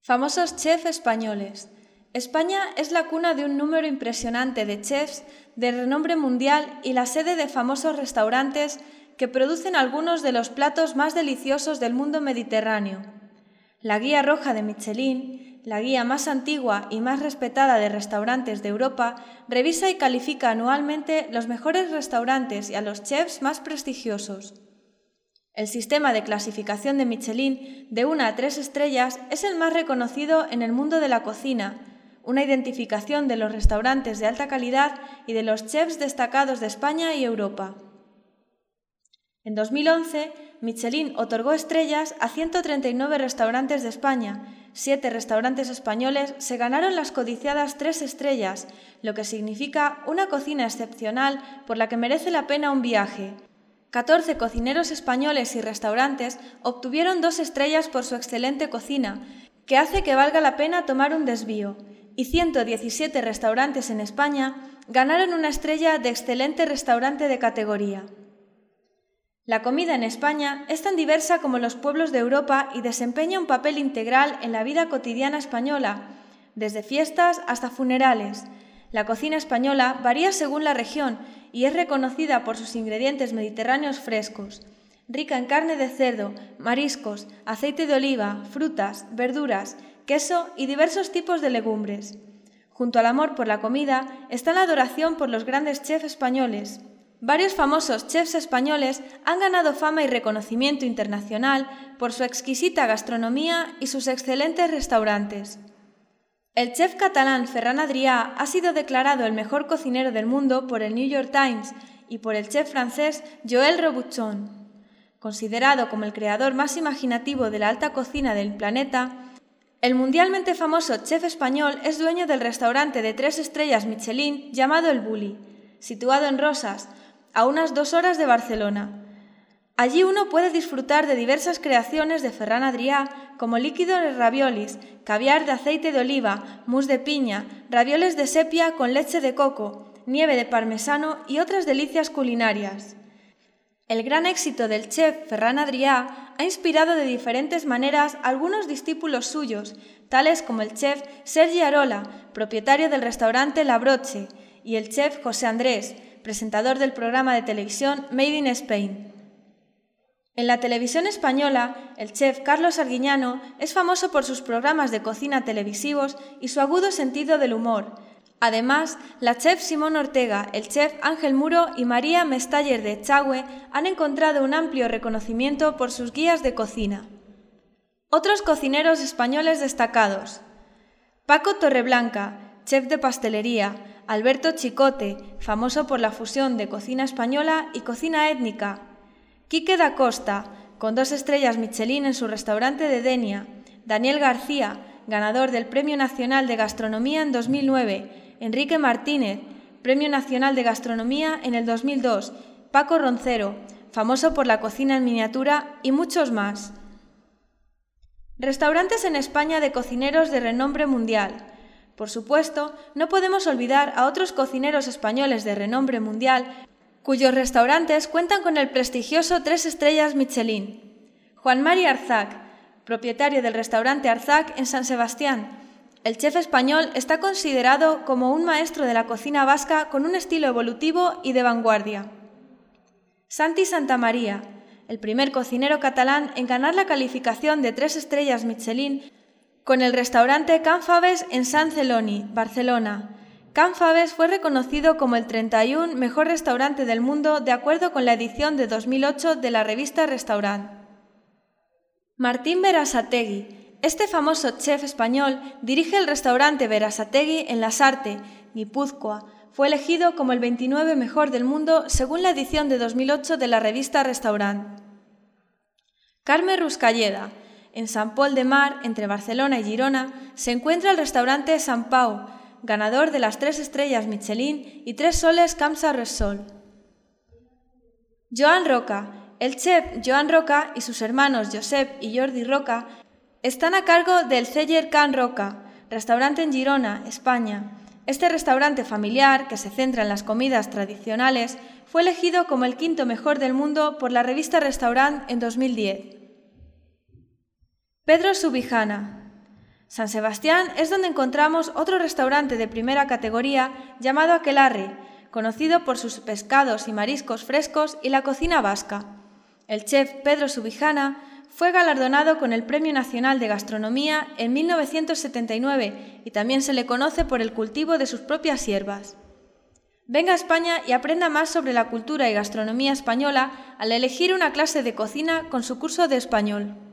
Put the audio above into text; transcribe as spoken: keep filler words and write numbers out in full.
Famosos chefs españoles. España es la cuna de un número impresionante de chefs de renombre mundial y la sede de famosos restaurantes que producen algunos de los platos más deliciosos del mundo mediterráneo. La Guía Roja de Michelin, la guía más antigua y más respetada de restaurantes de Europa, revisa y califica anualmente los mejores restaurantes y a los chefs más prestigiosos. El sistema de clasificación de Michelin de una a tres estrellas es el más reconocido en el mundo de la cocina, una identificación de los restaurantes de alta calidad y de los chefs destacados de España y Europa. En dos mil once, Michelin otorgó estrellas a ciento treinta y nueve restaurantes de España. Siete restaurantes españoles se ganaron las codiciadas tres estrellas, lo que significa una cocina excepcional por la que merece la pena un viaje. catorce cocineros españoles y restaurantes obtuvieron dos estrellas por su excelente cocina, que hace que valga la pena tomar un desvío, y ciento diecisiete restaurantes en España ganaron una estrella de excelente restaurante de categoría. La comida en España es tan diversa como los pueblos de Europa y desempeña un papel integral en la vida cotidiana española, desde fiestas hasta funerales. La cocina española varía según la región y es reconocida por sus ingredientes mediterráneos frescos, rica en carne de cerdo, mariscos, aceite de oliva, frutas, verduras, queso y diversos tipos de legumbres. Junto al amor por la comida está la adoración por los grandes chefs españoles. Varios famosos chefs españoles han ganado fama y reconocimiento internacional por su exquisita gastronomía y sus excelentes restaurantes. El chef catalán Ferran Adrià ha sido declarado el mejor cocinero del mundo por el New York Times y por el chef francés Joël Robuchon. Considerado como el creador más imaginativo de la alta cocina del planeta, el mundialmente famoso chef español es dueño del restaurante de tres estrellas Michelin llamado El Bulli, situado en Rosas, a unas dos horas de Barcelona. Allí uno puede disfrutar de diversas creaciones de Ferran Adrià, como líquidos de raviolis, caviar de aceite de oliva, mousse de piña, ravioles de sepia con leche de coco, nieve de parmesano y otras delicias culinarias. El gran éxito del chef Ferran Adrià ha inspirado de diferentes maneras a algunos discípulos suyos, tales como el chef Sergi Arola, propietario del restaurante La Broche, y el chef José Andrés, presentador del programa de televisión Made in Spain. En la televisión española, el chef Carlos Arguiñano es famoso por sus programas de cocina televisivos y su agudo sentido del humor. Además, la chef Simón Ortega, el chef Ángel Muro y María Mestaller de Echagüe han encontrado un amplio reconocimiento por sus guías de cocina. Otros cocineros españoles destacados: Paco Torreblanca, chef de pastelería; Alberto Chicote, famoso por la fusión de cocina española y cocina étnica; Quique da Costa, con dos estrellas Michelin en su restaurante de Denia; Daniel García, ganador del Premio Nacional de Gastronomía en dos mil nueve; Enrique Martínez, Premio Nacional de Gastronomía en el dos mil dos; Paco Roncero, famoso por la cocina en miniatura, y muchos más. Restaurantes en España de cocineros de renombre mundial. Por supuesto, no podemos olvidar a otros cocineros españoles de renombre mundial cuyos restaurantes cuentan con el prestigioso tres estrellas Michelin. Juan Mari Arzac, propietario del restaurante Arzac en San Sebastián. El chef español está considerado como un maestro de la cocina vasca con un estilo evolutivo y de vanguardia. Santi Santamaría, el primer cocinero catalán en ganar la calificación de tres estrellas Michelin con el restaurante Can Faves en Sant Celoni, Barcelona. Can Faves fue reconocido como el treinta y uno mejor restaurante del mundo de acuerdo con la edición de dos mil ocho de la revista Restaurant. Martín Berasategui. Este famoso chef español dirige el restaurante Berasategui en Lasarte, Guipúzcoa. Fue elegido como el veintinueve mejor del mundo según la edición de dos mil ocho de la revista Restaurant. Carme Ruscalleda. En Sant Pol de Mar, entre Barcelona y Girona, se encuentra el restaurante Sant Pau, ganador de las tres estrellas Michelin y tres soles Camsa Ressol. Joan Roca. El chef Joan Roca y sus hermanos Josep y Jordi Roca están a cargo del Celler Can Roca, restaurante en Girona, España. Este restaurante familiar, que se centra en las comidas tradicionales, fue elegido como el quinto mejor del mundo por la revista Restaurant en dos mil diez. Pedro Subijana. San Sebastián es donde encontramos otro restaurante de primera categoría llamado Aquelarre, conocido por sus pescados y mariscos frescos y la cocina vasca. El chef Pedro Subijana fue galardonado con el Premio Nacional de Gastronomía en mil novecientos setenta y nueve y también se le conoce por el cultivo de sus propias hierbas. Venga a España y aprenda más sobre la cultura y gastronomía española al elegir una clase de cocina con su curso de español.